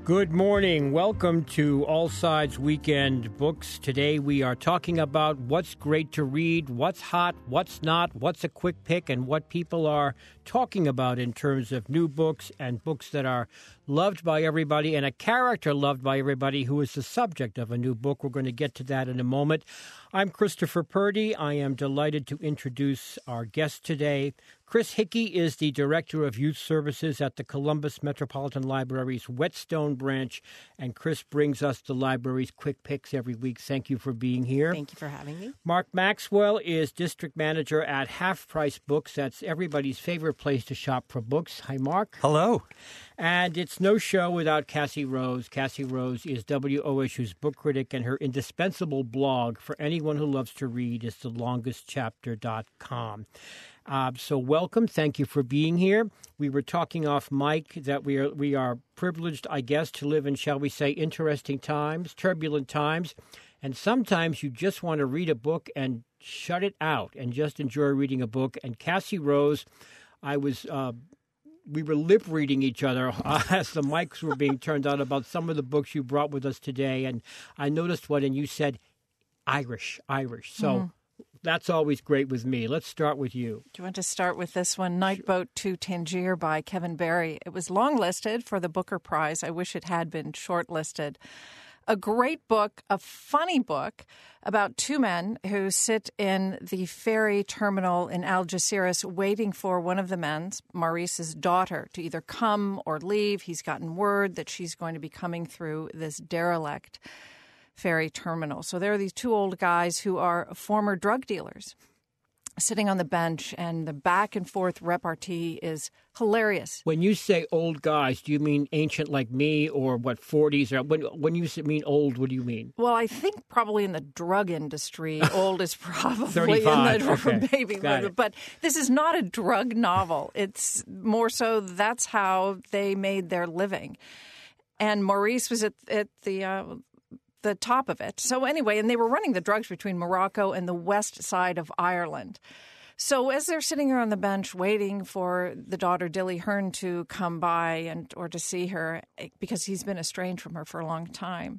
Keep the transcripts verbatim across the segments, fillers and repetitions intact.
Good morning. Welcome to All Sides Weekend Books. Today we are talking about what's great to read, what's hot, what's not, what's a quick pick, and what people are talking about in terms of new books and books that are loved by everybody and a character loved by everybody who is the subject of a new book. We're going to get to that in a moment. I'm Christopher Purdy. I am delighted to introduce our guest today. Chris Hickey is the Director of Youth Services at the Columbus Metropolitan Library's Whetstone branch, and Chris brings us the library's quick picks every week. Thank you for being here. Thank you for having me. Mark Maxwell is District Manager at Half Price Books. That's everybody's favorite place to shop for books. Hi, Mark. Hello. And it's no show without Cassie Rose. Cassie Rose is W O S U's book critic, and her indispensable blog for anyone who loves to read is the longest chapter dot com. Uh, so welcome. Thank you for being here. We were talking off mic that we are we are privileged, I guess, to live in, shall we say, interesting times, turbulent times. And sometimes you just want to read a book and shut it out and just enjoy reading a book. And Cassie Rose, I was... Uh, We were lip reading each other uh, as the mics were being turned on about some of the books you brought with us today. And I noticed one, and you said Irish, Irish. So mm. that's always great with me. Let's start with you. Do you want to start with this one, Nightboat to Tangier by Kevin Barry? It was long-listed for the Booker Prize. I wish it had been short-listed. A great book, a funny book about two men who sit in the ferry terminal in Algeciras waiting for one of the men, Maurice's daughter, to either come or leave. He's gotten word that she's going to be coming through this derelict ferry terminal. So there are these two old guys who are former drug dealers sitting on the bench, and the back and forth repartee is hilarious. When you say old guys, do you mean ancient like me, or what, forties? Or when when you mean old, what do you mean? Well, I think probably in the drug industry, old is probably thirty-five. in the Okay. baby. But this is not a drug novel. It's more so that's how they made their living. And Maurice was at at the. Uh, the top of it. So anyway, and they were running the drugs between Morocco and the west side of Ireland. So as they're sitting there on the bench waiting for the daughter Dilly Hearn to come by and or to see her because he's been estranged from her for a long time,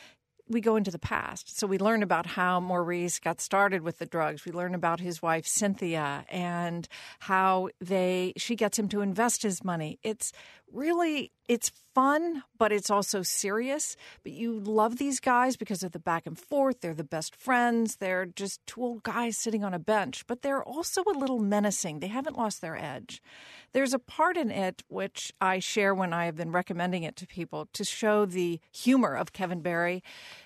we go into the past. So we learn about how Maurice got started with the drugs. We learn about his wife, Cynthia, and how they she gets him to invest his money. It's really, it's fun, but it's also serious. But you love these guys because of the back and forth. They're the best friends. They're just two old guys sitting on a bench. But they're also a little menacing. They haven't lost their edge. There's a part in it which I share when I have been recommending it to people to show the humor of Kevin Barry.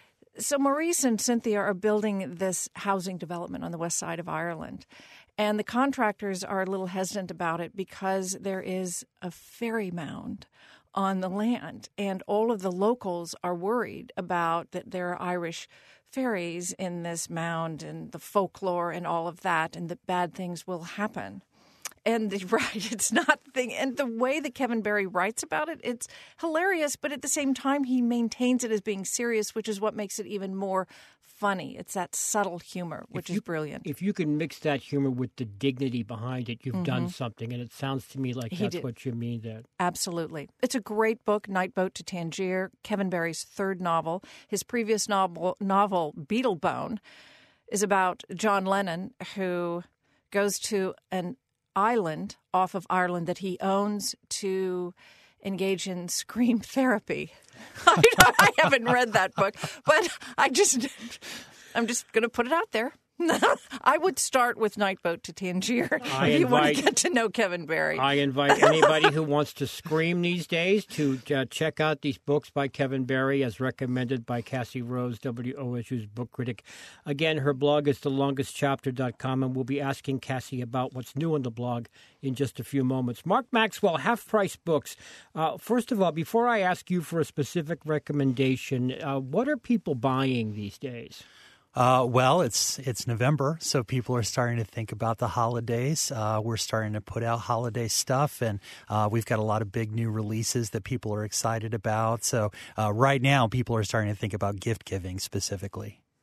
So Maurice and Cynthia are building this housing development on the west side of Ireland. And the contractors are a little hesitant about it because there is a ferry mound on the land. And all of the locals are worried about that there are Irish ferries in this mound and the folklore and all of that, and that bad things will happen. And the, right, it's not the thing. And the way that Kevin Barry writes about it, it's hilarious, but at the same time, he maintains it as being serious, which is what makes it even more funny. It's that subtle humor, which you, is brilliant. If you can mix that humor with the dignity behind it, you've mm-hmm. done something. And it sounds to me like he that's did. what you mean there. Absolutely. It's a great book, Nightboat to Tangier, Kevin Barry's third novel. His previous novel, novel Beetlebone, is about John Lennon, who goes to an island off of Ireland that he owns to engage in scream therapy. I, don't, I haven't read that book, but I just, I'm just going to put it out there. I would start with Nightboat to Tangier I if you invite, want to get to know Kevin Barry. I invite anybody who wants to scream these days to uh, check out these books by Kevin Barry as recommended by Cassie Rose, W O S U's book critic. Again, her blog is the longest chapter dot com, and we'll be asking Cassie about what's new on the blog in just a few moments. Mark Maxwell, Half Price Books. Uh, first of all, before I ask you for a specific recommendation, uh, what are people buying these days? Uh, well, it's it's November, so people are starting to think about the holidays. Uh, we're starting to put out holiday stuff, and uh, we've got a lot of big new releases that people are excited about. So uh, right now, people are starting to think about gift giving specifically.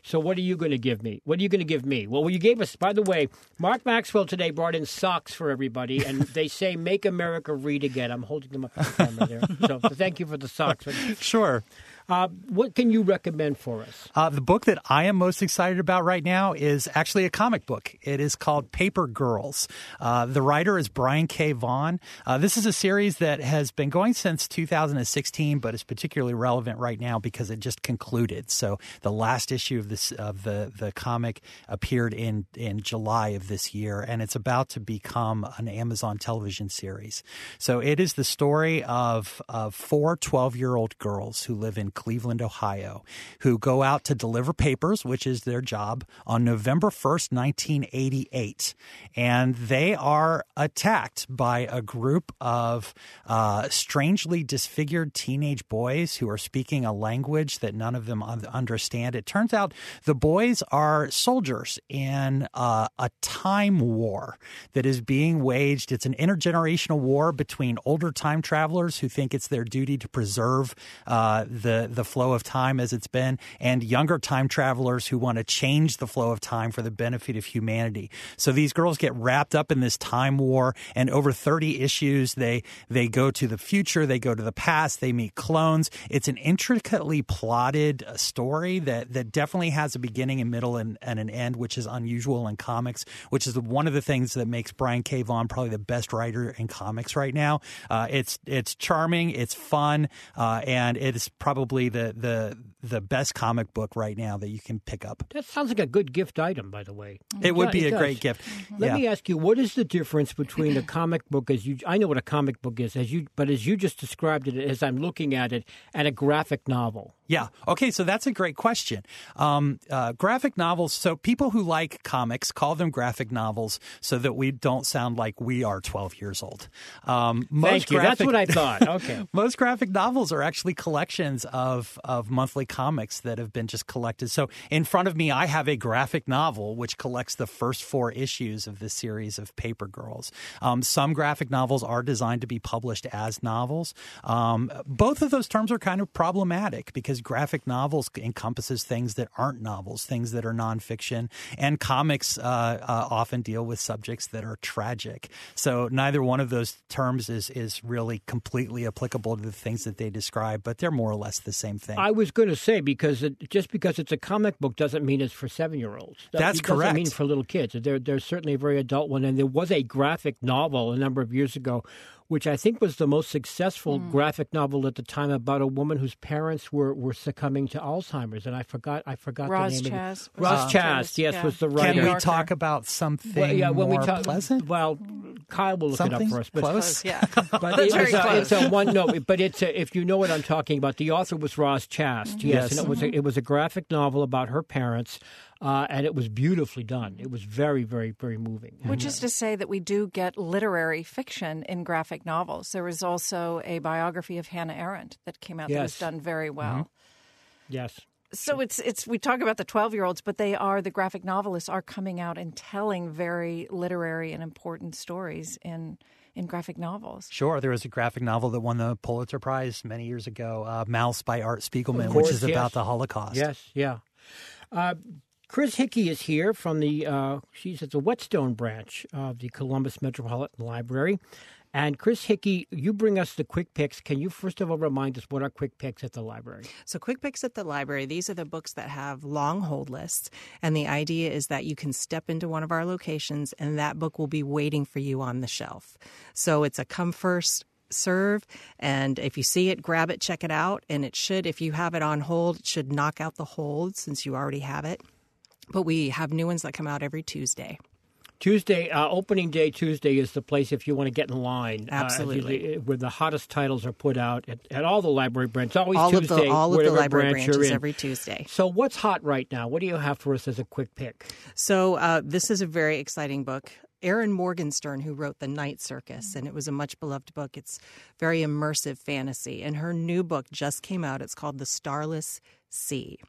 So what are you going to give me? What are you going to give me? Well, you gave us, by the way, Mark Maxwell today brought in socks for everybody, and they say, "Make America Read Again." I'm holding them up to the camera there. So thank you for the socks. Sure. Uh, what can you recommend for us? Uh, the book that I am most excited about right now is actually a comic book. It is called Paper Girls. Uh, the writer is Brian K. Vaughan. Uh, this is a series that has been going since two thousand sixteen, but is particularly relevant right now because it just concluded. So the last issue of this of the, the comic appeared in, in July of this year, and it's about to become an Amazon television series. So it is the story of, of four twelve-year-old girls who live in Cleveland, Ohio, who go out to deliver papers, which is their job, on November first, nineteen eighty-eight. And they are attacked by a group of uh, strangely disfigured teenage boys who are speaking a language that none of them understand. It turns out the boys are soldiers in uh, a time war that is being waged. It's an intergenerational war between older time travelers who think it's their duty to preserve uh, the the flow of time as it's been, and younger time travelers who want to change the flow of time for the benefit of humanity. So these girls get wrapped up in this time war, and over thirty issues, they they go to the future, they go to the past, they meet clones. It's an intricately plotted story that, that definitely has a beginning, a middle, and, and an end, which is unusual in comics, which is one of the things that makes Brian K. Vaughan probably the best writer in comics right now. Uh, it's it's charming, it's fun, uh, and it is probably the the the best comic book right now that you can pick up. That sounds like a good gift item, by the way. It would be it a does. great gift. Let yeah. me ask you, what is the difference between a comic book, as you I know what a comic book is, as you but as you just described it, as I'm looking at it, and a graphic novel? Yeah. Okay. So that's a great question. Um, uh, graphic novels. So people who like comics call them graphic novels so that we don't sound like we are twelve years old. Um, most Thank you. Graphic, That's what I thought. Okay. Most graphic novels are actually collections of, of monthly comics that have been just collected. So in front of me, I have a graphic novel which collects the first four issues of this series of Paper Girls. Um, some graphic novels are designed to be published as novels. Um, both of those terms are kind of problematic because graphic novels encompasses things that aren't novels, things that are nonfiction, and comics uh, uh, often deal with subjects that are tragic. So neither one of those terms is is really completely applicable to the things that they describe, but they're more or less the same thing. I was going to say, because it, just because it's a comic book doesn't mean it's for seven-year-olds. That, That's it correct. doesn't mean for little kids. There, there's certainly a very adult one, and there was a graphic novel a number of years ago which I think was the most successful mm. graphic novel at the time, about a woman whose parents were, were succumbing to Alzheimer's, and I forgot I forgot Roz the name Chast. of it. Roz uh, Chast, yes, yeah. was the writer. Can we talk about something well, yeah, when more we talk, pleasant? Well, Kyle will look something it up for us. But, close? Yeah, but it, it's, a, it's a one. No, but it's a, if you know what I'm talking about. The author was Roz Chast. Mm-hmm. Yes, yes, and it was a, it was a graphic novel about her parents. Uh, and it was beautifully done. It was very, very, very moving. Which is to say that we do get literary fiction in graphic novels. There was also a biography of Hannah Arendt that came out yes. that was done very well. Mm-hmm. Yes. So it's it's we talk about the twelve-year-olds, but they are the graphic novelists are coming out and telling very literary and important stories in in graphic novels. Sure. There was a graphic novel that won the Pulitzer Prize many years ago, uh, Mouse by Art Spiegelman, course, which is yes. about the Holocaust. Yes, yeah. Uh, Chris Hickey is here from the, uh, she's at the Whetstone branch of the Columbus Metropolitan Library. And Chris Hickey, you bring us the quick picks. Can you first of all remind us what are quick picks at the library? So quick picks at the library, these are the books that have long hold lists. And the idea is that you can step into one of our locations and that book will be waiting for you on the shelf. So it's a come first serve, and if you see it, grab it, check it out. And it should, if you have it on hold, it should knock out the hold since you already have it. But we have new ones that come out every Tuesday. Tuesday, uh, opening day Tuesday is the place if you want to get in line. Absolutely. Uh, where the hottest titles are put out at, at all the library branches. Always all Tuesday. Of the, all of the library branch branches every Tuesday. So what's hot right now? What do you have for us as a quick pick? So uh, this is a very exciting book. Erin Morgenstern, who wrote The Night Circus, and it was a much-beloved book. It's very immersive fantasy. And her new book just came out. It's called The Starless Sea.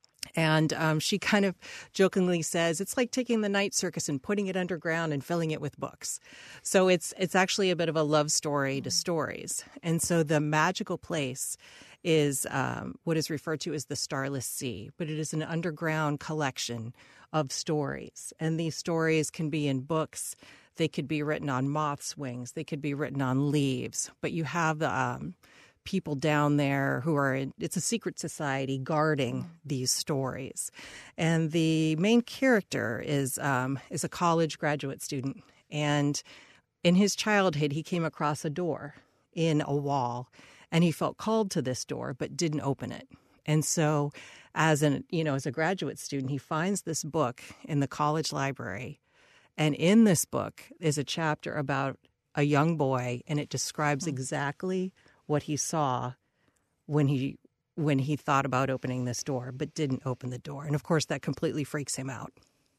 And um, she kind of jokingly says it's like taking the night circus and putting it underground and filling it with books. So it's it's actually a bit of a love story to stories. And so the magical place is um, what is referred to as the Starless Sea, but it is an underground collection of stories. And these stories can be in books. They could be written on moth's wings. They could be written on leaves. But you have um, people down there who are in, it's a secret society guarding these stories. And the main character is um, is a college graduate student. And in his childhood, he came across a door in a wall, and he felt called to this door but didn't open it. And so as an you know as a graduate student, he finds this book in the college library. And in this book is a chapter about a young boy, and it describes exactly what he saw when he when he thought about opening this door but didn't open the door. And of course, that completely freaks him out.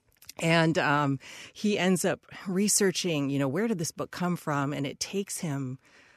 And um, he ends up researching, you know, where did this book come from? And it takes him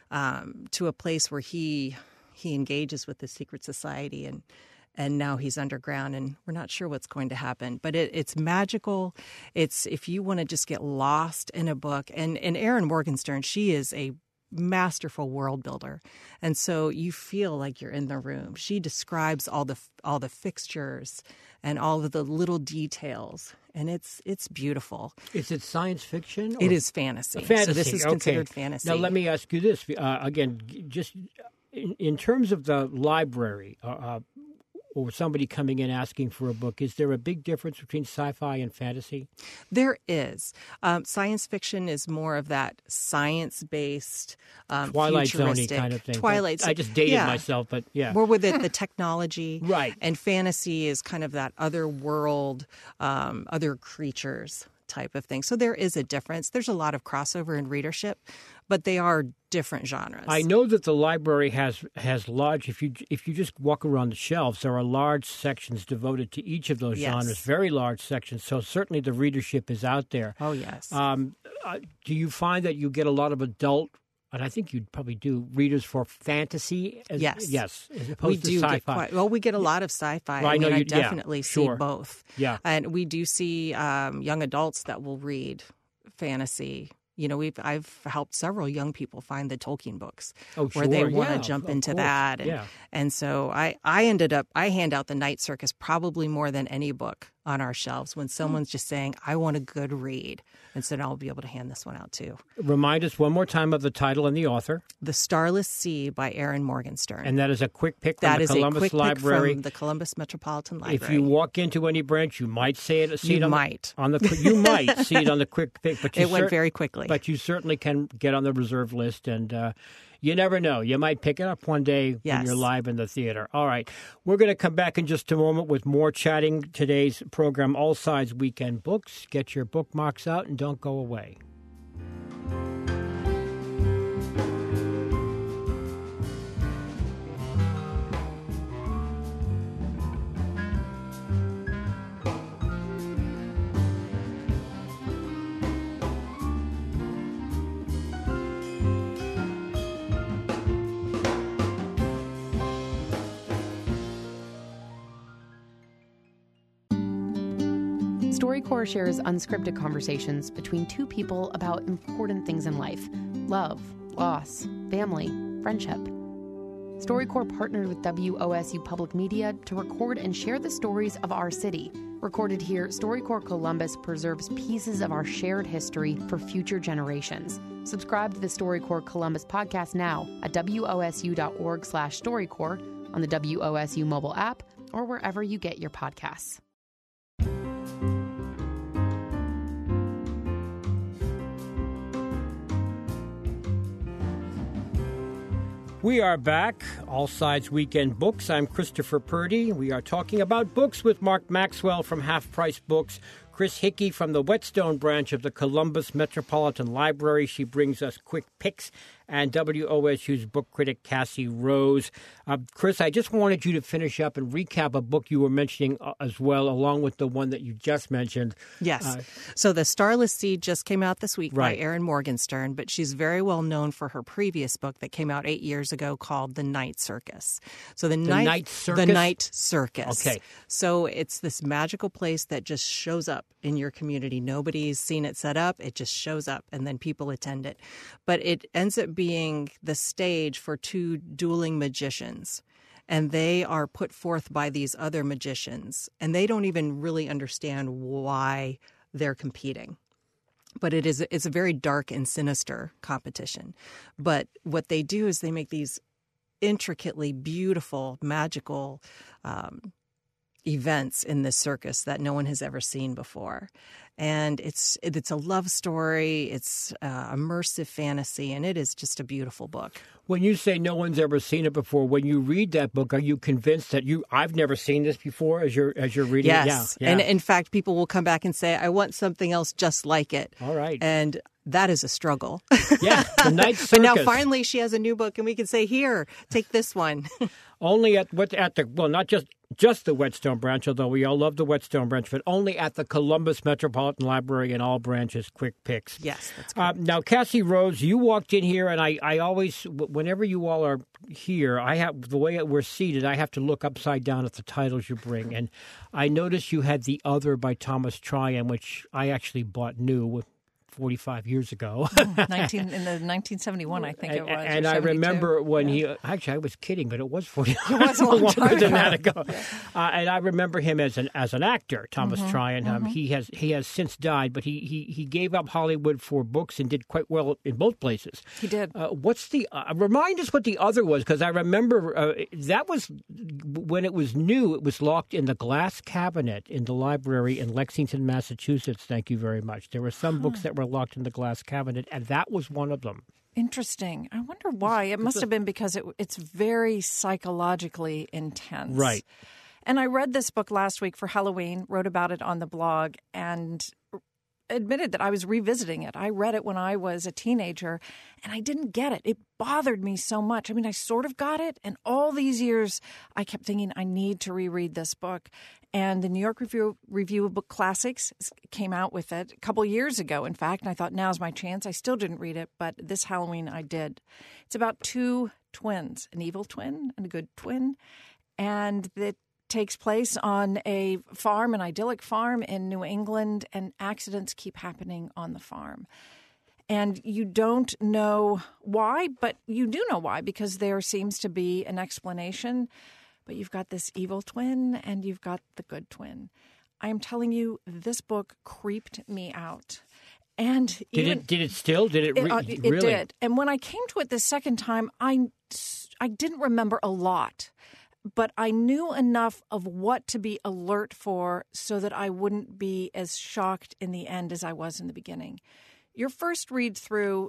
um, to a place where he he engages with the secret society, and and now he's underground, and we're not sure what's going to happen. But it, it's magical. It's if you want to just get lost in a book. And, and Erin Morgenstern, she is a masterful world builder, and so you feel like you're in the room. She describes all the all the fixtures and all of the little details, and it's it's beautiful. Is it science fiction? Or? It is fantasy. Fantasy. So this is okay. considered fantasy. Now let me ask you this uh, again, just in, in terms of the library. Uh, uh, or somebody coming in asking for a book, is there a big difference between sci-fi and fantasy? There is. Um, science fiction is more of that science-based, um, Twilight futuristic Zone-y kind of thing. Twilight. I just dated yeah. myself, but yeah. More with it, the technology. Right. And fantasy is kind of that other world, um, other creatures type of thing. So there is a difference. There's a lot of crossover in readership, but they are different genres. I know that the library has has large. If you if you just walk around the shelves, there are large sections devoted to each of those Yes. genres. Very large sections. So certainly the readership is out there. Oh yes. Um, uh, do you find that you get a lot of adult? And I think you'd probably do readers for fantasy. As, Yes. Yes. As opposed we to do sci-fi. get quite well. We get a lot of sci-fi. Well, I I know mean, I you- yeah, definitely sure. see both. Yeah. And we do see um, young adults that will read fantasy. You know, we've I've helped several young people find the Tolkien books Oh, where they sure. want to Yeah, jump of into course. that. And, Yeah. and so I, I ended up, I hand out the Night Circus probably more than any book on our shelves when someone's just saying, I want a good read. And so now I'll be able to hand this one out too. Remind us one more time of the title and the author. The Starless Sea by Erin Morgenstern. And that is a quick pick from that the is Columbus a quick Library. pick from the Columbus Metropolitan Library. If you walk into any branch, you might say it. See You it on might. The, on the you might see it on the quick pick, but you It went cer- very quickly. But you certainly can get on the reserve list, and uh, you never know. You might pick it up one day when Yes. you're live in the theater. All right, we're going to come back in just a moment with more chatting. Today's program, All Sides Weekend Books. Get your bookmarks out and don't go away. StoryCorps shares unscripted conversations between two people about important things in life: love, loss, family, friendship. StoryCorps partnered with W O S U Public Media to record and share the stories of our city. Recorded here, StoryCorps Columbus preserves pieces of our shared history for future generations. Subscribe to the StoryCorps Columbus podcast now at W O S U dot org slash StoryCorps, on the W O S U mobile app, or wherever you get your podcasts. We are back, All Sides Weekend Books. I'm Christopher Purdy. We are talking about books with Mark Maxwell from Half Price Books, Chris Hickey from the Whetstone branch of the Columbus Metropolitan Library. She brings us quick picks, and W O S U's book critic, Cassie Rose. Uh, Chris, I just wanted you to finish up and recap a book you were mentioning uh, as well, along with the one that you just mentioned. Yes. Uh, so The Starless Sea just came out this week Right. by Erin Morgenstern, but she's very well known for her previous book that came out eight years ago called The Night Circus. So the, night, Night Circus? The Night Circus. Okay. So it's this magical place that just shows up in your community. Nobody's seen it set up. It just shows up, and then people attend it. But it ends up being the stage for two dueling magicians. and they are put forth by these other magicians, and they don't even really understand why they're competing. But it is it's a very dark and sinister competition. But what they do is they make these intricately beautiful, magical um, events in this circus that no one has ever seen before. And it's it's a love story, it's uh, immersive fantasy, and it is just a beautiful book. When you say no one's ever seen it before, when you read that book, are you convinced that you I've never seen this before as you're as you're reading yes. it? Yes, yeah, yeah. And in fact, people will come back and say, I want something else just like it. All right. And that is a struggle. Yeah, the Night Circus. But now finally she has a new book, and we can say, here, take this one. Only at what at the well, not just just the Whetstone branch, although we all love the Whetstone branch, but only at the Columbus Metropolitan Library in all branches. Quick picks. Yes, that's uh, correct. Now, Cassie Rose, you walked in here, and I, I always, whenever you all are here, I have the way we're seated. I have to look upside down at the titles you bring, and I noticed you had The Other by Thomas Tryon, which I actually bought new forty-five years ago. nineteen in the nineteen seventy-one, I think it was. And I remember when yeah. he, actually I was kidding, but it was forty-five it was a long longer time than ago. that ago. Yeah. Uh, and I remember him as an as an actor, Thomas mm-hmm. Tryon. Um, mm-hmm. He has he has since died, but he, he, he gave up Hollywood for books and did quite well in both places. He did. Uh, what's the, uh, remind us what The Other was, because I remember uh, that was, when it was new, it was locked in the glass cabinet in the library in Lexington, Massachusetts. Thank you very much. There were some huh. books that were locked in the glass cabinet, and that was one of them. Interesting. I wonder why. It must have been because it, it's very psychologically intense. Right. And I read this book last week for Halloween, wrote about it on the blog, and admitted that I was revisiting it. I read it when I was a teenager, and I didn't get it. It bothered me so much. I mean, I sort of got it, and all these years I kept thinking, I need to reread this book. And the New York Review, Review of Book Classics came out with it a couple years ago, in fact, and I thought, now's my chance. I still didn't read it, but this Halloween I did. It's about two twins, an evil twin and a good twin, and it takes place on a farm, an idyllic farm in New England, and accidents keep happening on the farm. And you don't know why, but you do know why, because there seems to be an explanation. But you've got this evil twin and you've got the good twin. I am telling you, this book creeped me out. And did even, it? Did it still? Did it? Re- it, uh, it really? did. And when I came to it the second time, I I didn't remember a lot, but I knew enough of what to be alert for so that I wouldn't be as shocked in the end as I was in the beginning. Your first read through,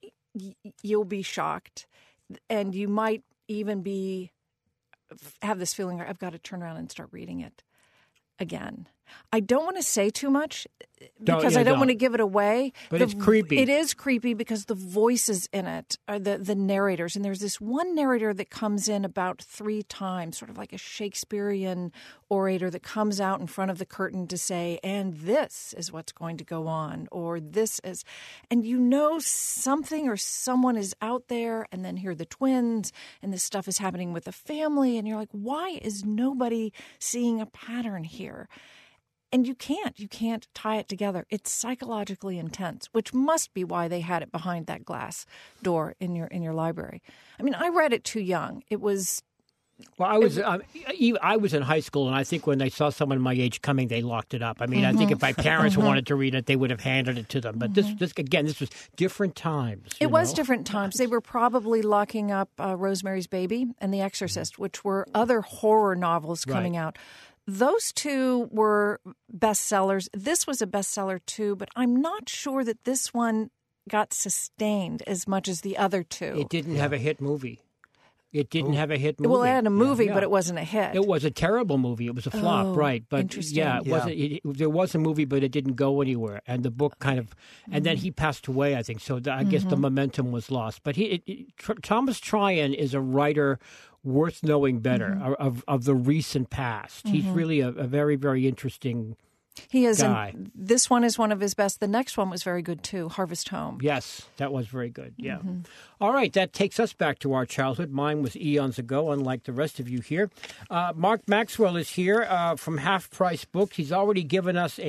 you'll be shocked, and you might even be have this feeling I've got to turn around and start reading it again. I don't want to say too much because don't, yeah, I don't, don't want to give it away. But the, it's creepy. It is creepy because the voices in it are the, the narrators. And there's this one narrator that comes in about three times, sort of like a Shakespearean orator that comes out in front of the curtain to say, and this is what's going to go on, or this is. And you know something or someone is out there, and then here are the twins, and this stuff is happening with the family. And you're like, why is nobody seeing a pattern here? And you can't. You can't tie it together. It's psychologically intense, which must be why they had it behind that glass door in your in your library. I mean, I read it too young. It was. Well, I was um, I was in high school, and I think when they saw someone my age coming, they locked it up. I mean, mm-hmm. I think if my parents mm-hmm. wanted to read it, they would have handed it to them. But mm-hmm. this, this again, this was different times. It was know? different times. They were probably locking up uh, Rosemary's Baby and The Exorcist, which were other horror novels coming right. out. Those two were bestsellers. This was a bestseller too, but I'm not sure that this one got sustained as much as the other two. It didn't yeah. have a hit movie. It didn't oh. have a hit movie. Well, it had a movie, yeah, yeah. but it wasn't a hit. It was a terrible movie. It was a flop, oh, right? But interesting. yeah, it yeah. wasn't. It, it, there was a movie, but it didn't go anywhere. And the book kind of, and mm-hmm. then he passed away, I think. So the, I mm-hmm. guess the momentum was lost. But he, it, it, Tr- Thomas Tryon is a writer worth knowing better mm-hmm. of of the recent past. Mm-hmm. He's really a, a very, very interesting He is. guy. And this one is one of his best. The next one was very good too, Harvest Home. Yes, that was very good. Yeah. Mm-hmm. All right, that takes us back to our childhood. Mine was eons ago, unlike the rest of you here. Uh, Mark Maxwell is here uh, from Half Price Books. He's already given us a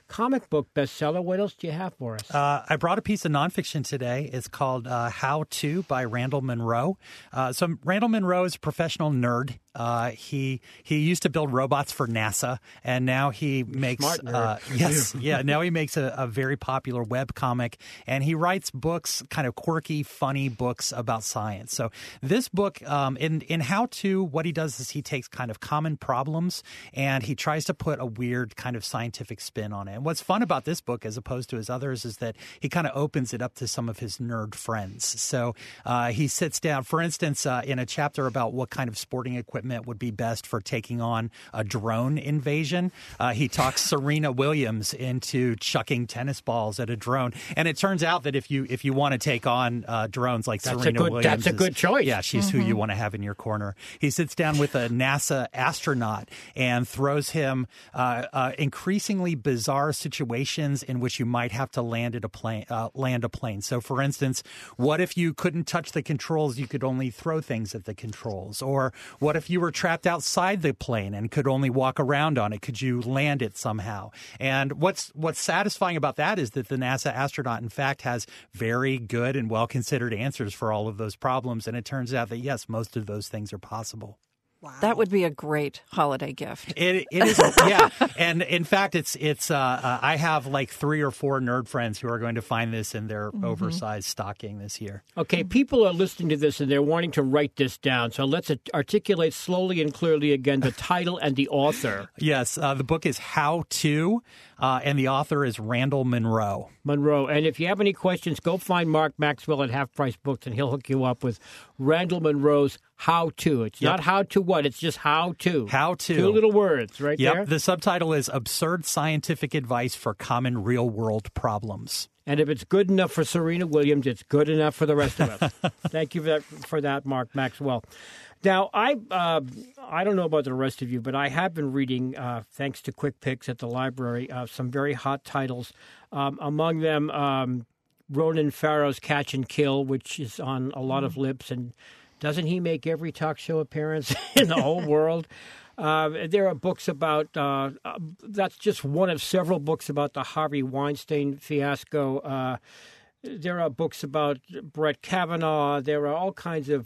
comic book bestseller. What else do you have for us? Uh, I brought a piece of nonfiction today. It's called uh, How To by Randall Munroe. Uh, so Randall Munroe is a professional nerd. Uh, he he used to build robots for NASA, and now he makes Smart nerd. Uh, yes, yeah. Now he makes a, a very popular web comic, and he writes books, kind of quirky, funny books about science. So this book, um, in in How To, what he does is he takes kind of common problems and he tries to put a weird kind of scientific spin on it. And what's fun about this book, as opposed to his others, is that he kind of opens it up to some of his nerd friends. So uh, he sits down, for instance, uh, in a chapter about what kind of sporting equipment would be best for taking on a drone invasion. Uh, he talks Serena Williams into chucking tennis balls at a drone, and it turns out that if you if you want to take on uh, drones like that's Serena a good, Williams, that's a good choice. Yeah, she's mm-hmm. who you want to have in your corner. He sits down with a NASA astronaut and throws him uh, uh, increasingly bizarre situations in which you might have to land at a plane. Uh, land a plane. So, for instance, what if you couldn't touch the controls? You could only throw things at the controls. Or what if you were trapped outside the plane and could only walk around on it? Could you land it somehow? And what's what's satisfying about that is that the NASA astronaut, in fact, has very good and well-considered answers for all of those problems. And it turns out that, yes, most of those things are possible. Wow. That would be a great holiday gift. It, it is, yeah. And in fact, it's it's. Uh, uh, I have like three or four nerd friends who are going to find this in their mm-hmm. oversized stocking this year. Okay, people are listening to this and they're wanting to write this down. So let's articulate slowly and clearly again the title and the author. Yes, uh, the book is How To, uh, and the author is Randall Munroe. Munroe. And if you have any questions, go find Mark Maxwell at Half Price Books, and he'll hook you up with Randall Munroe's How To. It's yep. not how to what, it's just how to. How to. Two little words right yep. there. The subtitle is Absurd Scientific Advice for Common Real-World Problems. And if it's good enough for Serena Williams, it's good enough for the rest of us. Thank you for that, for that, Mark Maxwell. Now, I uh, I don't know about the rest of you, but I have been reading, uh, thanks to Quick Picks at the library, uh, some very hot titles. Um, among them, um, Ronan Farrow's Catch and Kill, which is on a lot of lips. And doesn't he make every talk show appearance in the whole world? Uh, there are books about, uh, uh, that's just one of several books about the Harvey Weinstein fiasco. Uh, there are books about Brett Kavanaugh. There are all kinds of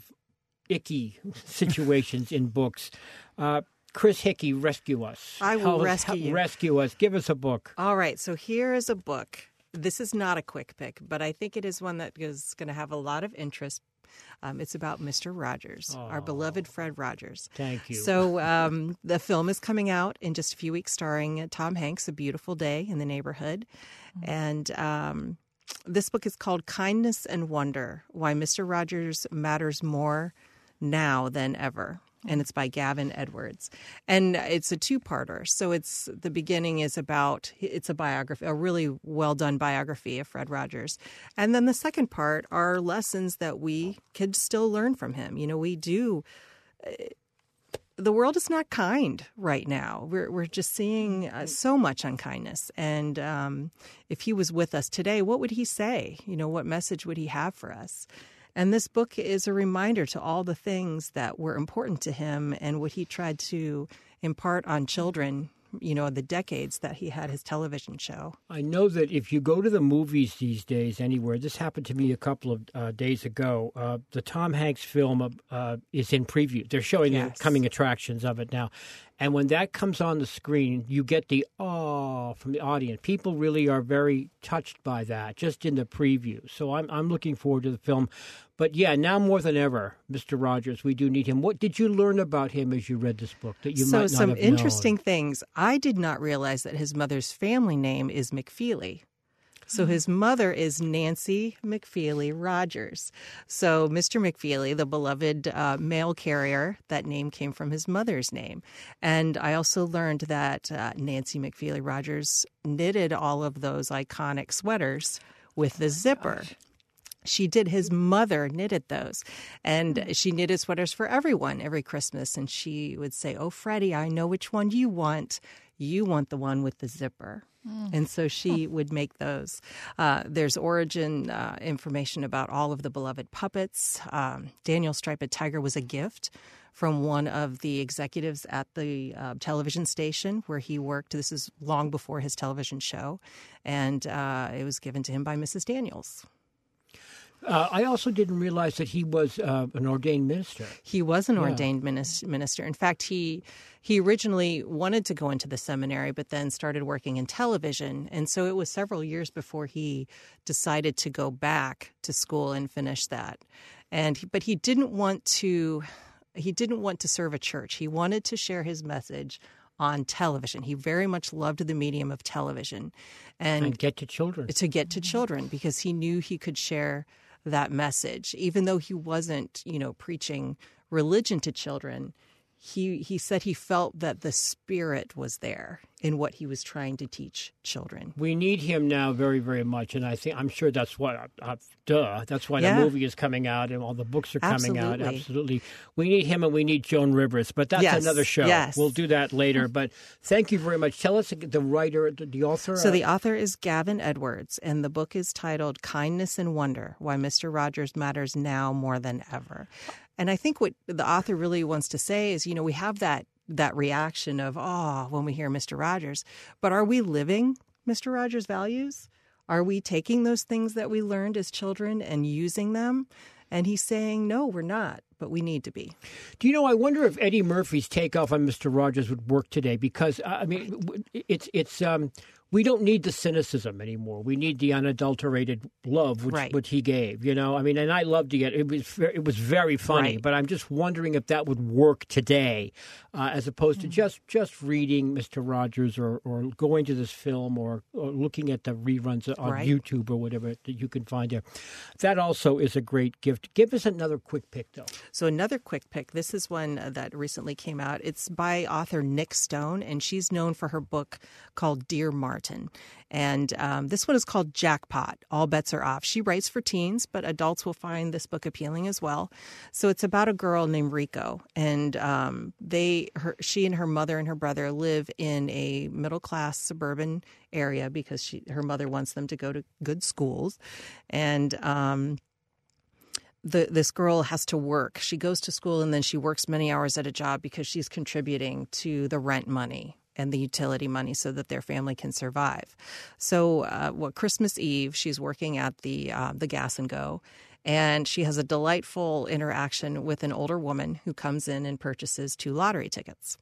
icky situations in books. Uh, Chris Hickey, rescue us. I will Tell rescue us, you. Rescue us. Give us a book. All right. So here is a book. This is not a quick pick, but I think it is one that is going to have a lot of interest. Um, it's about Mister Rogers, oh, our beloved Fred Rogers. Thank you. So um, the film is coming out in just a few weeks, starring Tom Hanks, A Beautiful Day in the Neighborhood. Mm-hmm. And um, this book is called Kindness and Wonder, Why Mister Rogers Matters More Now Than Ever. And it's by Gavin Edwards. And it's a two-parter. So it's the beginning is about, it's a biography, a really well-done biography of Fred Rogers. And then the second part are lessons that we could still learn from him. You know, we do, the world is not kind right now. We're, we're just seeing uh, so much unkindness. And um, if he was with us today, what would he say? You know, what message would he have for us? And this book is a reminder to all the things that were important to him and what he tried to impart on children, you know, the decades that he had his television show. I know that if you go to the movies these days anywhere, this happened to me a couple of uh, days ago, uh, the Tom Hanks film uh, is in preview. They're showing yes. the coming attractions of it now. And when that comes on the screen, you get the oh from the audience. People really are very touched by that, just in the preview. So I'm I'm looking forward to the film. But yeah, now more than ever, Mister Rogers, we do need him. What did you learn about him as you read this book that you so might not some have interesting known? things? I did not realize that his mother's family name is McFeely. So his mother is Nancy McFeely Rogers. So Mister McFeely, the beloved uh, mail carrier, that name came from his mother's name. And I also learned that uh, Nancy McFeely Rogers knitted all of those iconic sweaters with the zipper. Gosh. She did. His mother knitted those. And she knitted sweaters for everyone every Christmas. And she would say, oh, Freddie, I know which one you want. You want the one with the zipper. Mm. And so she oh. would make those. Uh, there's origin uh, information about all of the beloved puppets. Um, Daniel Striped Tiger was a gift from one of the executives at the uh, television station where he worked. This is long before his television show. And uh, it was given to him by Missus Daniels. Uh, I also didn't realize that he was uh, an ordained minister. He was an yeah. ordained minister. In fact, he he originally wanted to go into the seminary, but then started working in television. And so it was several years before he decided to go back to school and finish that. And but he didn't want to he didn't want to serve a church. He wanted to share his message on television. He very much loved the medium of television, and, and get to children. To get to children, because he knew he could share that message, even though he wasn't, you know, preaching religion to children. He he said he felt that the Spirit was there in what he was trying to teach children. We need him now very, very much, and I think I'm sure that's what uh, duh. That's why yeah. the movie is coming out and all the books are coming Absolutely. out. Absolutely, we need him and we need Joan Rivers, but that's yes. another show. Yes. We'll do that later. But thank you very much. Tell us the writer, the author. So the author is Gavin Edwards, and the book is titled "Kindness and Wonder: Why Mister Rogers Matters Now More Than Ever." And I think what the author really wants to say is, you know, we have that that reaction of, oh, when we hear Mister Rogers, but are we living Mister Rogers' values? Are we taking those things that we learned as children and using them? And he's saying, no, we're not, but we need to be. Do you know, I wonder if Eddie Murphy's takeoff on Mister Rogers would work today, because, I mean, it's, it's, um, we don't need the cynicism anymore. We need the unadulterated love, which, right. which he gave, you know? I mean, and I loved it. It was, it was very funny, right. but I'm just wondering if that would work today, uh, as opposed to just, just reading Mister Rogers or, or going to this film or, or looking at the reruns on right. YouTube or whatever that you can find there. That also is a great gift. Give us another quick pick, though. So another quick pick. This is one that recently came out. It's by author Nick Stone, and she's known for her book called Dear Martin. And um, this one is called Jackpot. All bets are off. She writes for teens, but adults will find this book appealing as well. So it's about a girl named Rico, and um, they, her, she and her mother and her brother live in a middle-class suburban area because she, her mother wants them to go to good schools, and um, The, this girl has to work. She goes to school and then she works many hours at a job because she's contributing to the rent money and the utility money so that their family can survive. So uh, what Christmas Eve, she's working at the uh, the Gas and Go, and she has a delightful interaction with an older woman who comes in and purchases two lottery tickets.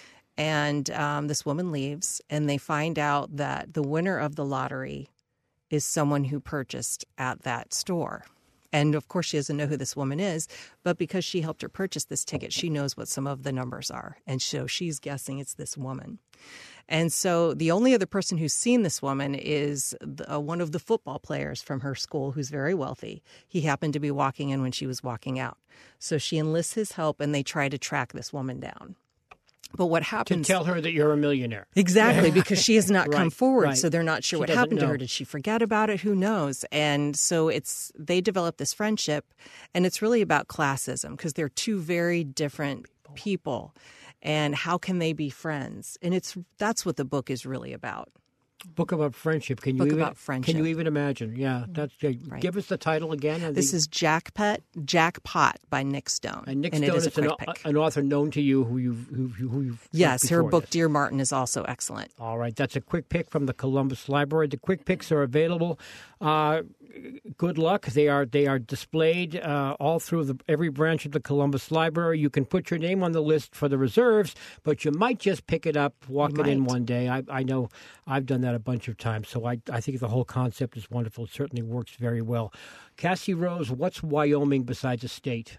And um, this woman leaves, and they find out that the winner of the lottery is someone who purchased at that store. And, of course, she doesn't know who this woman is, but because she helped her purchase this ticket, she knows what some of the numbers are. And so she's guessing it's this woman. And so the only other person who's seen this woman is the, uh, one of the football players from her school who's very wealthy. He happened to be walking in when she was walking out. So she enlists his help, and they try to track this woman down. But what happens... To tell her that you're a millionaire. Exactly, because she has not right, come forward, right. so they're not sure she what happened know. to her. Did she forget about it? Who knows? And so it's they develop this friendship, and it's really about classism, because they're two very different people, and how can they be friends? And it's that's what the book is really about. Book about friendship. Can you Book even, about friendship. Can you even imagine? Yeah, that's uh, right. Give us the title again. This the, is Jackpot, Jackpot by Nick Stone. And Nick and Stone it is, is an, an author known to you who you've who, who you've yes, her book yes. Dear Martin is also excellent. All right, that's a quick pick from the Columbus Library. The quick picks are available. Uh, good luck. They are they are displayed uh, all through the, every branch of the Columbus Library. You can put your name on the list for the reserves, but you might just pick it up, walk you it might. in one day. I, I know I've done that a bunch of times, so I, I think the whole concept is wonderful. It certainly works very well. Cassie Rose, what's Wyoming besides a state?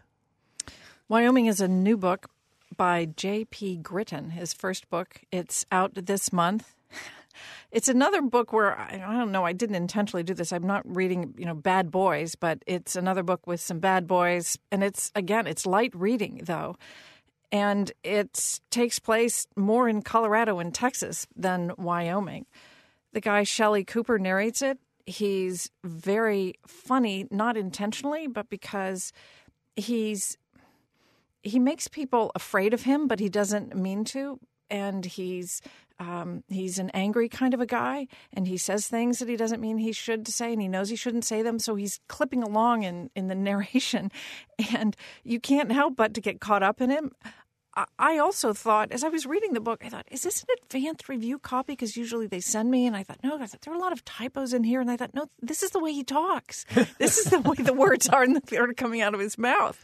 Wyoming is a new book by J P Gritton, his first book. It's out this month. It's another book where, I don't know, I didn't intentionally do this. I'm not reading, you know, bad boys, but it's another book with some bad boys. And it's, again, it's light reading, though. And it takes place more in Colorado and Texas than Wyoming. The guy, Shelley Cooper, narrates it. He's very funny, not intentionally, but because he's he makes people afraid of him, but he doesn't mean to. and he's um, he's an angry kind of a guy, and he says things that he doesn't mean he should say, and he knows he shouldn't say them, so he's clipping along in, in the narration, and you can't help but to get caught up in him. I also thought, as I was reading the book, I thought, is this an advanced review copy? Because usually they send me, and I thought, no, I thought, there are a lot of typos in here. And I thought, no, this is the way he talks. This is the way the words are, and they're coming out of his mouth.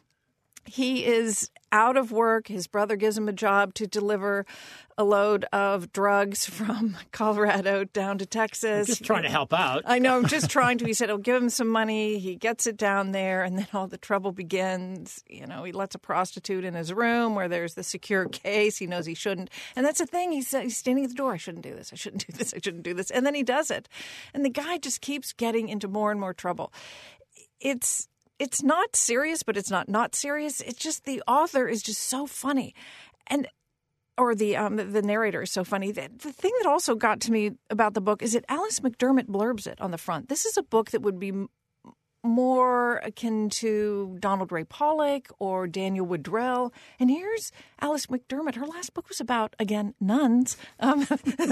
He is out of work. His brother gives him a job to deliver a load of drugs from Colorado down to Texas. I'm just trying to help out. I know. I'm just trying to. He said he'll give him some money. He gets it down there, and then all the trouble begins. You know, he lets a prostitute in his room where there's the secure case. He knows he shouldn't. And that's the thing. He's, he's standing at the door. I shouldn't do this. I shouldn't do this. I shouldn't do this. And then he does it. And the guy just keeps getting into more and more trouble. It's... It's not serious, but it's not not serious. It's just the author is just so funny, and or the um, the narrator is so funny. The, the thing that also got to me about the book is that Alice McDermott blurbs it on the front. This is a book that would be m- more akin to Donald Ray Pollock or Daniel Woodrell. And here's Alice McDermott. Her last book was about, again, nuns. Um,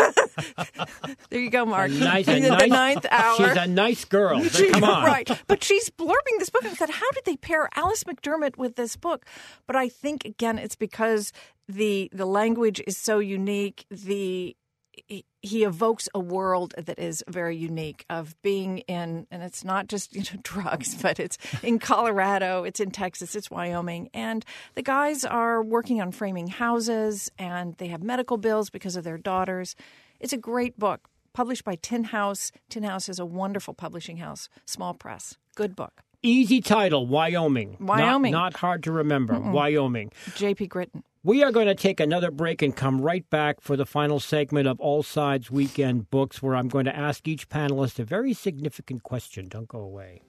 there you go, Mark. A nice, the, a the nice, ninth hour. She's a nice girl. She, Come on. Right. But she's blurbing this book. And I thought, how did they pair Alice McDermott with this book? But I think, again, it's because the the language is so unique. The He evokes a world that is very unique of being in, and it's not just, you know, drugs, but it's in Colorado, it's in Texas, it's Wyoming. And the guys are working on framing houses, and they have medical bills because of their daughters. It's a great book, published by Tin House. Tin House is a wonderful publishing house, small press. Good book. Easy title, Wyoming. Wyoming. Not, not hard to remember. Mm-mm. Wyoming. J P Gritton. We are going to take another break and come right back for the final segment of All Sides Weekend Books, where I'm going to ask each panelist a very significant question. Don't go away.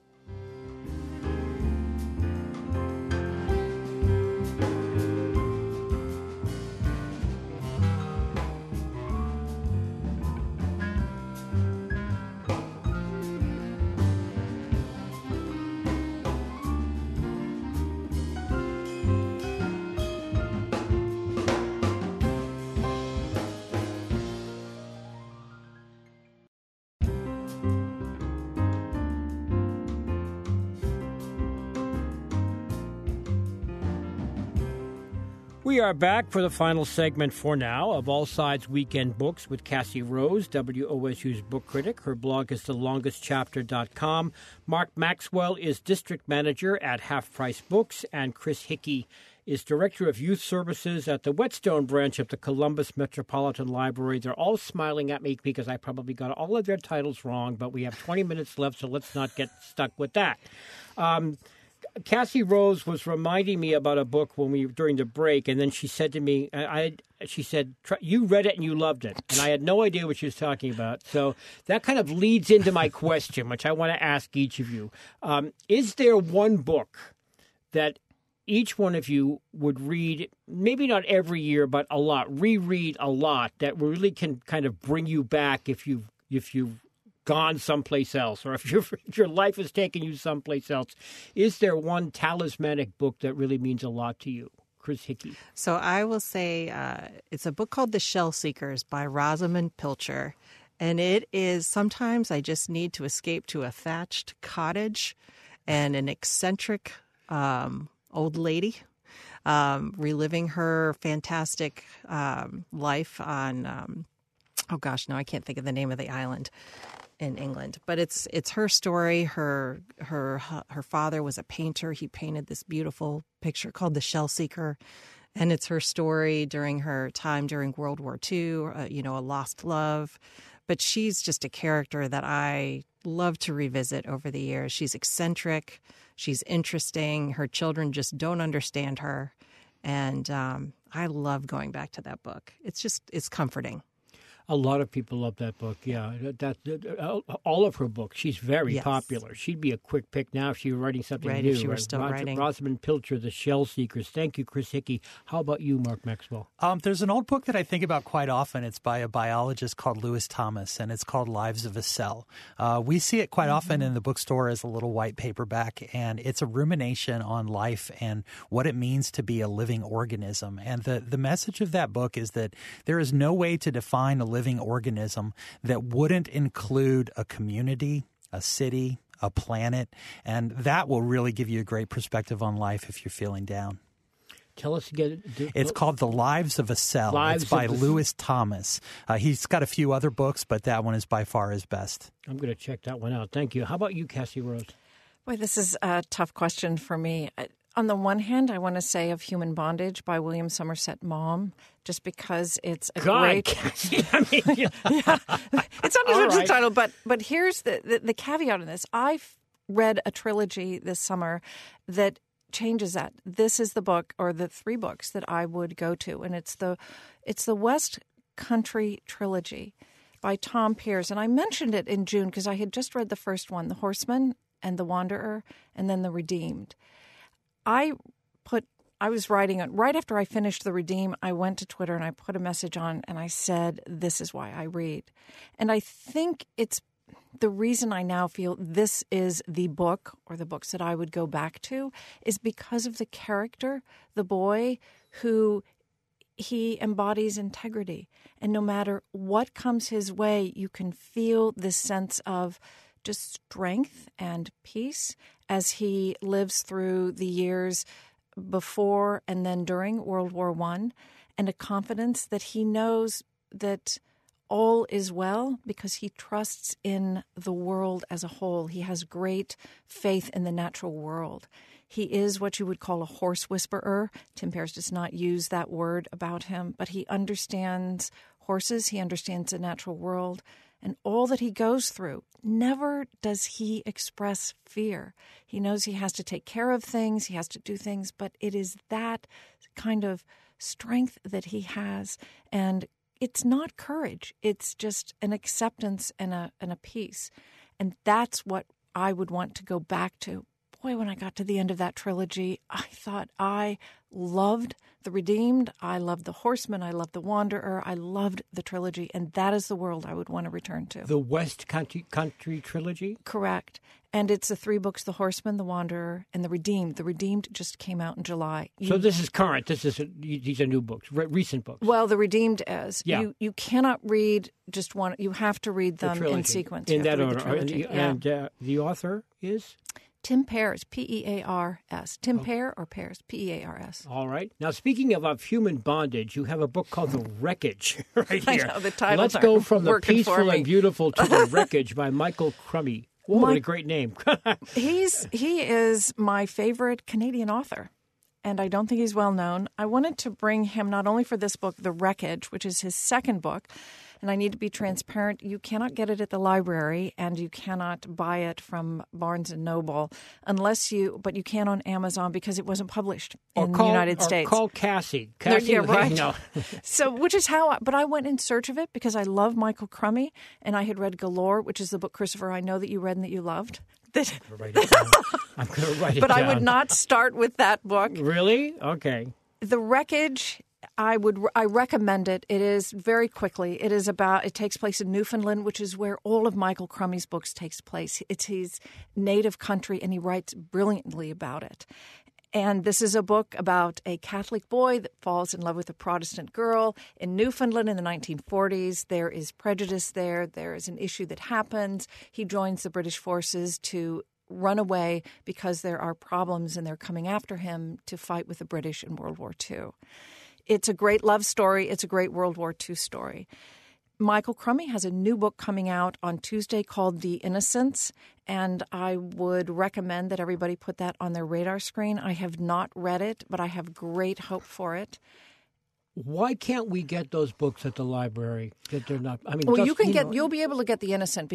We are back for the final segment for now of All Sides Weekend Books with Cassie Rose, W O S U's book critic. Her blog is the longest chapter dot com. Mark Maxwell is district manager at Half Price Books, and Chris Hickey is director of youth services at the Whetstone branch of the Columbus Metropolitan Library. They're all smiling at me because I probably got all of their titles wrong, but we have twenty minutes left, so let's not get stuck with that. Um, Cassie Rose was reminding me about a book when we during the break, and then she said to me, I, I she said, you read it and you loved it. And I had no idea what she was talking about. So that kind of leads into my question, which I want to ask each of you. Um, is there one book that each one of you would read, maybe not every year, but a lot, reread a lot, that really can kind of bring you back if you've, if you've gone someplace else, or if, your if your life has taken you someplace else? Is there one talismanic book that really means a lot to you? Chris Hickey. So I will say uh, it's a book called The Shell Seekers by Rosamund Pilcher. And it is, sometimes I just need to escape to a thatched cottage and an eccentric um, old lady um, reliving her fantastic um, life on, um, oh gosh, no, I can't think of the name of the island in England, but it's it's her story. Her her her father was a painter. He painted this beautiful picture called The Shell Seeker, and it's her story during her time during World War Two. Uh, you know, a lost love, but she's just a character that I love to revisit over the years. She's eccentric. She's interesting. Her children just don't understand her, and um, I love going back to that book. It's just it's comforting. A lot of people love that book. Yeah, that, that all of her books. She's very Yes. popular. She'd be a quick pick now if she were writing something Right, new. if she were still Ros- writing. Rosamund Pilcher, The Shell Seekers. Thank you, Chris Hickey. How about you, Mark Maxwell? Um, there's an old book that I think about quite often. It's by a biologist called Lewis Thomas, and it's called Lives of a Cell. Uh, we see it quite often in the bookstore as a little white paperback, and it's a rumination on life and what it means to be a living organism. And the, the message of that book is that there is no way to define a living organism that wouldn't include a community, a city, a planet, and that will really give you a great perspective on life if you're feeling down. Tell us again. Do, It's called The Lives of a Cell. Lives it's by of the- Lewis Thomas. Uh, he's got a few other books, but that one is by far his best. I'm going to check that one out. Thank you. How about you, Cassie Rose? Boy, this is a tough question for me. I- On the one hand, I want to say Of Human Bondage by William Somerset Maugham, just because it's a God, great... Cassie. I mean, yeah. It's not All a right. title, but but here's the, the, the caveat on this. I've read a trilogy this summer that changes that. This is the book, or the three books that I would go to, and it's the it's the West Country Trilogy by Tom Pearce. And I mentioned it in June because I had just read the first one, The Horseman and The Wanderer, and then The Redeemed. I put I was writing it right after I finished The Redeem. I went to Twitter and I put a message on and I said, this is why I read. And I think it's the reason I now feel this is the book, or the books that I would go back to, is because of the character, the boy who he embodies integrity. And no matter what comes his way, you can feel this sense of just strength and peace as he lives through the years before and then during World War One, and a confidence that he knows that all is well because he trusts in the world as a whole. He has great faith in the natural world. He is what you would call a horse whisperer. Tim Pearce does not use that word about him, but he understands horses. He understands the natural world. And all that he goes through, never does he express fear. He knows he has to take care of things, he has to do things, but it is that kind of strength that he has. And it's not courage. It's just an acceptance and a and a peace. And that's what I would want to go back to. Boy, when I got to the end of that trilogy, I thought I loved The Redeemed. I loved The Horseman. I loved The Wanderer. I loved the trilogy. And that is the world I would want to return to. The West Country, Country Trilogy? Correct. And it's the three books, The Horseman, The Wanderer, and The Redeemed. The Redeemed just came out in July. You, So this is current. This is a, these are new books, re- recent books. Well, The Redeemed is. Yeah. You you cannot read just one. You have to read The them trilogy. in sequence. In You have that to read order. the And, trilogy. the, Yeah. and uh, the author is? Tim Pearce, P E A R S. Tim Pear or Pearce, P E A R S. All right. Now, speaking of, of human bondage, you have a book called The Wreckage right I here. know, the titles Let's go aren't from the working for peaceful me. and beautiful to The Wreckage by Michael Crummy. Whoa, what My- a great name. He's he is my favorite Canadian author, and I don't think he's well known. I wanted to bring him not only for this book, The Wreckage, which is his second book, and I need to be transparent. You cannot get it at the library, and you cannot buy it from Barnes and Noble unless you, but you can on Amazon because it wasn't published or in call, the United or States. call Cassie. There- Cassie, yeah, right. No. So, which is how, I, but I went in search of it because I love Michael Crummy, and I had read Galore, which is the book, Christopher, I know that you read and that you loved. That, Write it down. I'm going to write it but down. I would not start with that book. Really? Okay. The Wreckage, I would I recommend it. It is very quickly. It is about it takes place in Newfoundland, which is where all of Michael Crummy's books takes place. It's his native country, and he writes brilliantly about it. And this is a book about a Catholic boy that falls in love with a Protestant girl in Newfoundland in the nineteen forties. There is prejudice there. There is an issue that happens. He joins the British forces to run away because there are problems, and they're coming after him to fight with the British in World War Two. It's a great love story. It's a great World War Two story. Michael Crummy has a new book coming out on Tuesday called The Innocents, and I would recommend that everybody put that on their radar screen. I have not read it, but I have great hope for it. Why can't we get those books at the library? That they're not. I mean, Well, just, you can get know, you'll be able to get The Innocent because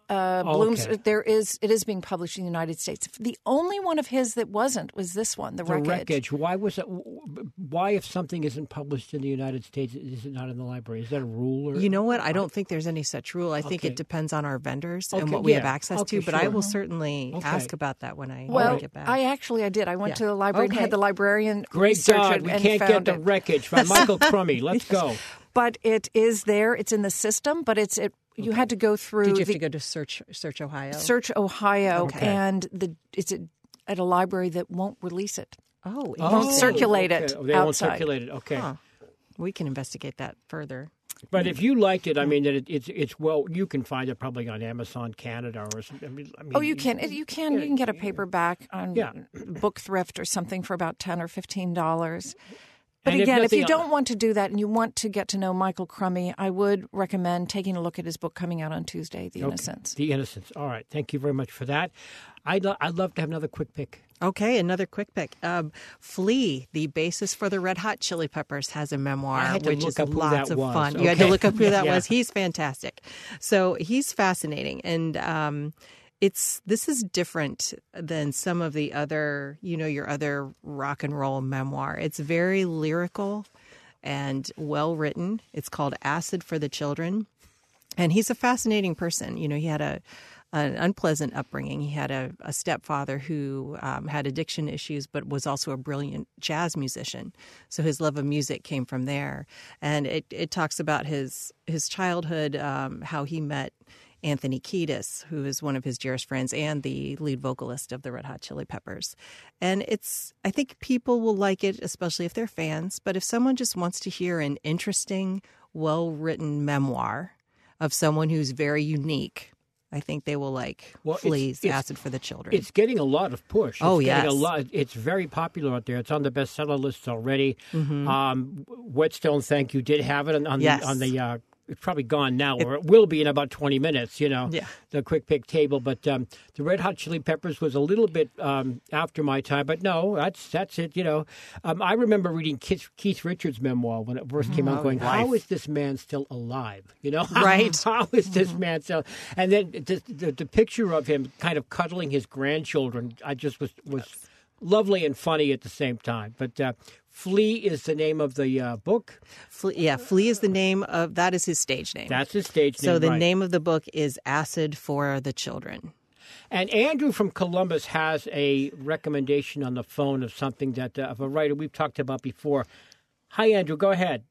Uh, Oh, Bloom's. okay. There is. It is being published in the United States. The only one of his that wasn't was this one, The, The Wreckage. Wreckage. Why was it? Why, if something isn't published in the United States, is it not in the library? Is that a rule? Or You know what? I don't think there's any such rule. I think Okay. it depends on our vendors Okay, and what we have yeah. access Okay, to. But I sure. will certainly Okay. ask about that when I, Well, when I get back. I actually I did. I went Yeah. to the library and Okay. had the librarian Great research God, it we and can't get found The it. Wreckage by Michael Crummy. Let's go. But it is there. It's in the system. But it's it. You had to go through. Did you have the, to go to Search Search Ohio? Search Ohio, Okay. and the it's a, at a library that won't release it. Oh, won't interesting. circulate okay. it Oh, they won't outside. circulate it. Okay. Huh. We can investigate that further. But if you liked it, I mean, that it, it's it's well, you can find it probably on Amazon Canada or something. I mean, I mean, Oh, you can. You can. You can get a paperback on Yeah. Book Thrift or something for about ten or fifteen dollars. But And if again, if, nothing you el- don't want to do that and you want to get to know Michael Crummy, I would recommend taking a look at his book coming out on Tuesday, The Okay. Innocents. The Innocents. All right. Thank you very much for that. I'd lo- I'd love to have another quick pick. Okay, another quick pick. Um, Flea, the basis for the Red Hot Chili Peppers, has a memoir, I had to which look is up who lots that of was. fun. You had to Okay. look up who that Yeah. was. He's fantastic. So he's fascinating, and um, it's this is different than some of the other, you know, your other rock and roll memoir. It's very lyrical and well written. It's called Acid for the Children, and he's a fascinating person. You know, he had a an unpleasant upbringing. He had a, a stepfather who um, had addiction issues, but was also a brilliant jazz musician. So his love of music came from there. And it, it talks about his his childhood, um, how he met Anthony Kiedis, who is one of his dearest friends and the lead vocalist of the Red Hot Chili Peppers. And it's, I think people will like it, especially if they're fans. But if someone just wants to hear an interesting, well-written memoir of someone who's very unique, I think they will like Well, it's- Flea's it's- Acid for the Children. It's getting a lot of push. It's Oh, getting a yes. lot. It's very popular out there. It's on the bestseller list already. Mm-hmm. Um, Whetstone, thank you, did have it on, on Yes. the on the. Uh, it's probably gone now, or it will be in about twenty minutes. You know, Yeah. the quick pick table. But um, the Red Hot Chili Peppers was a little bit um, after my time. But no, that's that's it. You know, um, I remember reading Keith, Keith Richards' memoir when it first came out, going, "How is this man still alive?" You know, Right. How is this man still? And then the, the, the picture of him kind of cuddling his grandchildren, I just was was lovely and funny at the same time. But uh, Flea is the name of the uh, book. Flea, yeah, Flea is the name of, that is his stage name. That's his stage name. so the right. name of the book is Acid for the Children. And Andrew from Columbus has a recommendation on the phone of something that uh, of a writer we've talked about before. Hi, Andrew. Go ahead.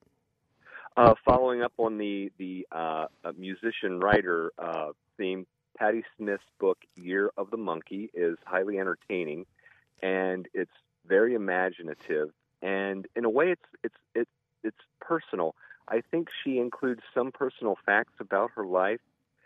Uh, following up on the the uh, musician writer uh, theme, Patti Smith's book "Year of the Monkey" is highly entertaining, and it's very imaginative. And in a way, it's it's it's it's personal. I think she includes some personal facts about her life,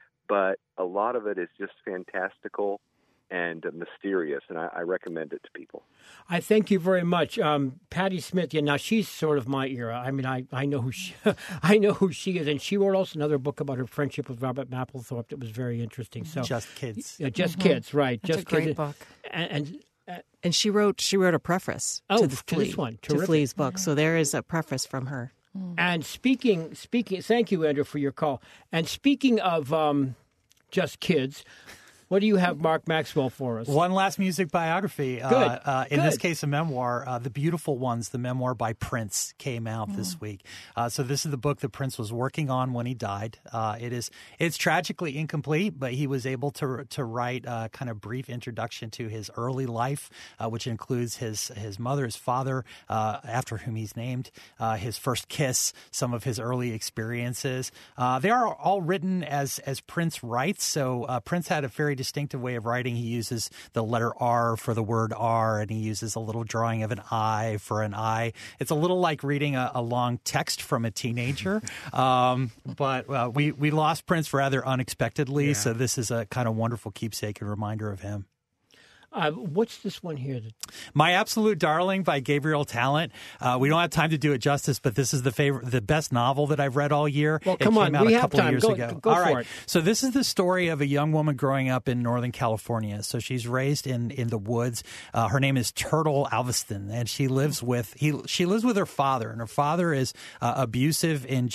but a lot of it is just fantastical and uh, mysterious, and I, I recommend it to people. I thank you very much, um, Patti Smith. Yeah, now she's sort of my era. I mean, I, I know who she, I know who she is, and she wrote also another book about her friendship with Robert Mapplethorpe that was very interesting. So Just Kids. yeah, just kids, right? That's just a great kids. book. And, and uh, And she wrote she wrote a preface Oh, to, the to Flea, this one. to Terrific. Flea's book. So there is a preface from her. And speaking, speaking, thank you, Andrew, for your call. And speaking of um, just kids, what do you have, Mark Maxwell, for us? One last music biography. Uh, Good. uh, in this Good. case, a memoir. Uh, the Beautiful Ones, the memoir by Prince, came out this week. Uh, so this is the book that Prince was working on when he died. Uh, it is it's tragically incomplete, but he was able to to write a kind of brief introduction to his early life, uh, which includes his his mother, his father, uh, after whom he's named, uh, his first kiss, some of his early experiences. Uh, they are all written as as Prince writes. So uh, Prince had a very distinctive way of writing. He uses the letter R for the word R, and he uses a little drawing of an I for an I. It's a little like reading a, a long text from a teenager. um, but uh, we, we lost Prince rather unexpectedly, so this is a kind of wonderful keepsake and reminder of him. Uh, what's this one here? That... My Absolute Darling by Gabriel Talent. Uh, we don't have time to do it justice, but this is the favorite, the best novel that I've read all year. Well, it come came on, out we a have couple time. years Go- ago. go all for right. it. So this is the story of a young woman growing up in Northern California. So she's raised in, in the woods. Uh, her name is Turtle Alveston, and she lives with he she lives with her father, and her father is uh, abusive in just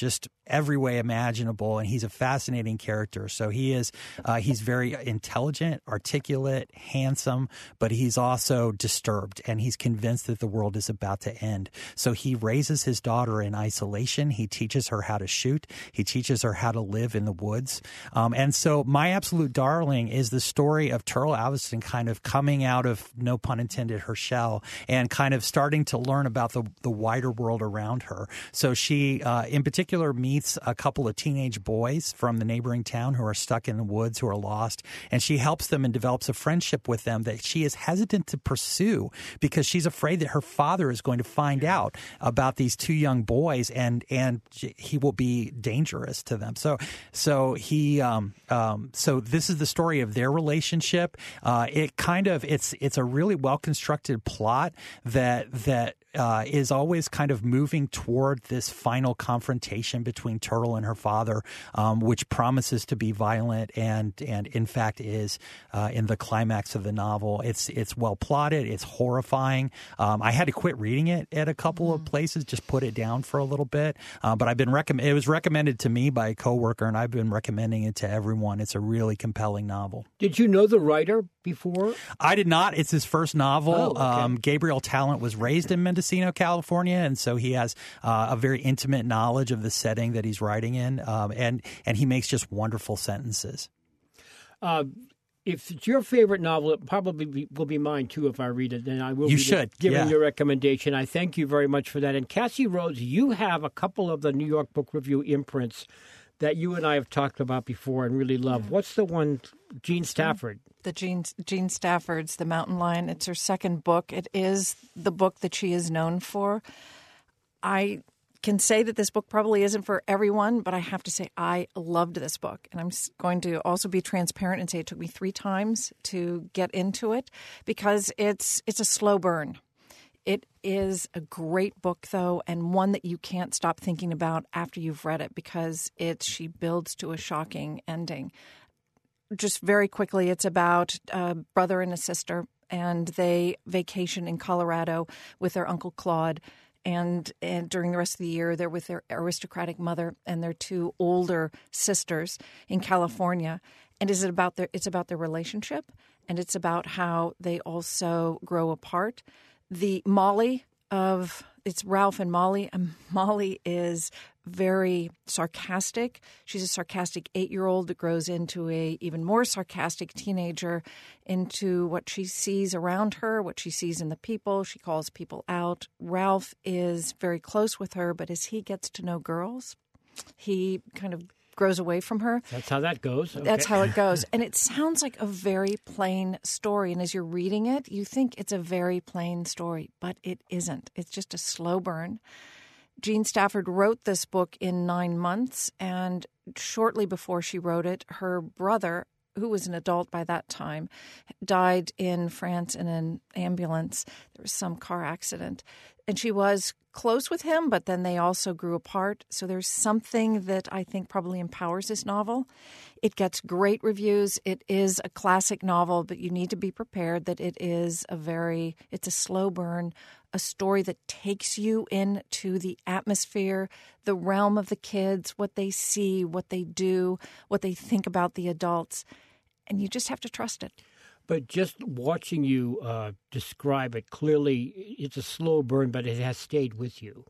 every way imaginable, and he's a fascinating character. So he is uh, he's very intelligent, articulate, handsome, but he's also disturbed, and he's convinced that the world is about to end. So he raises his daughter in isolation. He teaches her how to shoot. He teaches her how to live in the woods. Um, and so my absolute darling is the story of Turl Alveston kind of coming out of, no pun intended, her shell and kind of starting to learn about the, the wider world around her. So she, uh, in particular, meets a couple of teenage boys from the neighboring town who are stuck in the woods, who are lost, and she helps them and develops a friendship with them that she is hesitant to pursue because she's afraid that her father is going to find out about these two young boys and and he will be dangerous to them. So so he um, um, so this is the story of their relationship. Uh, it kind of it's it's a really well constructed plot that that. Uh, is always kind of moving toward this final confrontation between Turtle and her father, um, which promises to be violent and and in fact is uh, in the climax of the novel. It's it's well plotted. It's horrifying. Um, I had to quit reading it at a couple mm. of places, just put it down for a little bit. Uh, but I've been recommend. It was recommended to me by a coworker, and I've been recommending it to everyone. It's a really compelling novel. Did you know the writer before? I did not. It's his first novel. Oh, okay. um, Gabriel Talent was raised in Mendocino, California, and so he has uh, a very intimate knowledge of the setting that he's writing in, um, and and he makes just wonderful sentences. Uh, if it's your favorite novel, it probably be, will be mine too if I read it. Then I will you be should. giving yeah. your recommendation. I thank you very much for that. And Cassie Rose, you have a couple of the New York Book Review imprints that you and I have talked about before and really love. What's the one, Jean Stafford? The Jean, Jean Stafford's The Mountain Lion. It's her second book. It is the book that she is known for. I can say that this book probably isn't for everyone, but I have to say I loved this book. And I'm going to also be transparent and say it took me three times to get into it because it's it's a slow burn. It is a great book, though, and one that you can't stop thinking about after you've read it because it she builds to a shocking ending. Just very quickly, it's about a brother and a sister, and they vacation in Colorado with their Uncle Claude. And, and during the rest of the year, they're with their aristocratic mother and their two older sisters in California. And is it about their? It's about their relationship, and it's about how they also grow apart. The Molly of it's Ralph and Molly, and Molly is very sarcastic. She's a sarcastic eight-year-old that grows into a even more sarcastic teenager, into what she sees around her, what she sees in the people. She calls people out. Ralph is very close with her, but as he gets to know girls, he kind of grows away from her. That's how that goes. Okay. That's how it goes. And it sounds like a very plain story. And as you're reading it, you think it's a very plain story, but it isn't. It's just a slow burn. Jean Stafford wrote this book in nine months, and shortly before she wrote it, her brother, who was an adult by that time, died in France in an ambulance. There was some car accident. And she was close with him, but then they also grew apart. So there's something that I think probably empowers this novel. It gets great reviews. It is a classic novel, but you need to be prepared that it is a very, it's a slow burn, a story that takes you into the atmosphere, the realm of the kids, what they see, what they do, what they think about the adults. And you just have to trust it. But just watching you uh, describe it, clearly it's a slow burn, but it has stayed with you.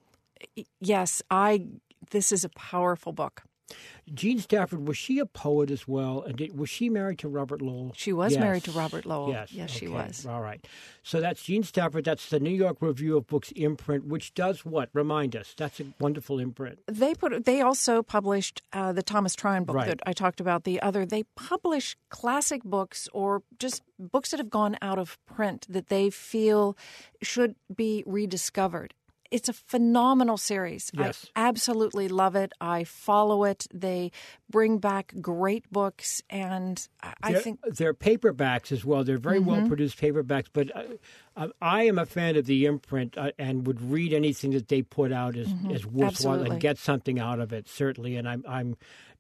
Yes, I. This is a powerful book. Jean Stafford, was she a poet as well? And did, was she married to Robert Lowell? She was yes. married to Robert Lowell. Yes, yes okay. she was. All right. So that's Jean Stafford. That's the New York Review of Books imprint, which does what? Remind us. That's a wonderful imprint. They put. They also published uh, the Thomas Tryon book right. that I talked about. The other, they publish classic books or just books that have gone out of print that they feel should be rediscovered. It's a phenomenal series. Yes. I absolutely love it. I follow it. They bring back great books, and I they're, think they're paperbacks as well. They're very mm-hmm. well produced paperbacks. But I, I am a fan of the imprint uh, and would read anything that they put out as, mm-hmm. as worthwhile Absolutely. and get something out of it, certainly. And I'm I'm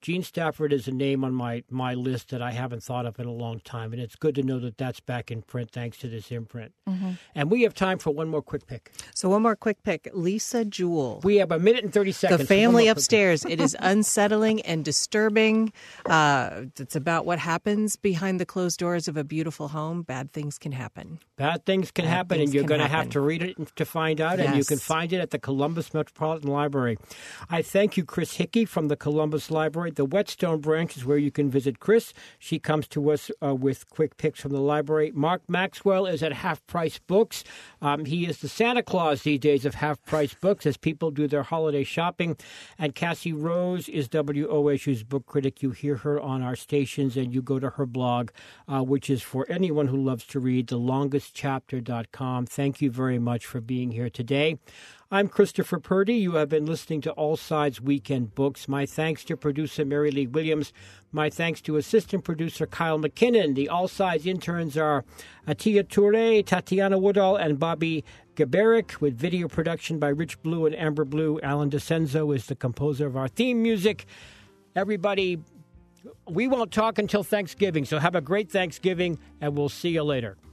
Gene Stafford is a name on my, my list that I haven't thought of in a long time, and it's good to know that that's back in print thanks to this imprint. Mm-hmm. And we have time for one more quick pick. So one more quick pick, Lisa Jewell. We have a minute and thirty seconds. The Family Upstairs. It is unsettling and disturbing. Uh, it's about what happens behind the closed doors of a beautiful home. Bad things can happen. Bad things can Bad happen, things and you're can going to happen. have to read it to find out, and you Yes. can find it at the Columbus Metropolitan Library. I thank you, Chris Hickey from the Columbus Library. The Whetstone branch is where you can visit Chris. She comes to us uh, with quick picks from the library. Mark Maxwell is at Half Price Books. Um, he is the Santa Claus these days of Half Price Books as people do their holiday shopping. And Cassie Rose is W O S U's book critic. You hear her on our stations, and you go to her blog, uh, which is for anyone who loves to read, the longest chapter dot com. Thank you very much for being here today. I'm Christopher Purdy. You have been listening to All Sides Weekend Books. My thanks to producer Mary Lee Williams. My thanks to assistant producer Kyle McKinnon. The All Sides interns are Atia Toure, Tatiana Woodall, and Bobby Gaberik, with video production by Rich Blue and Amber Blue. Alan DeCenzo is the composer of our theme music. Everybody, we won't talk until Thanksgiving, so have a great Thanksgiving, and we'll see you later.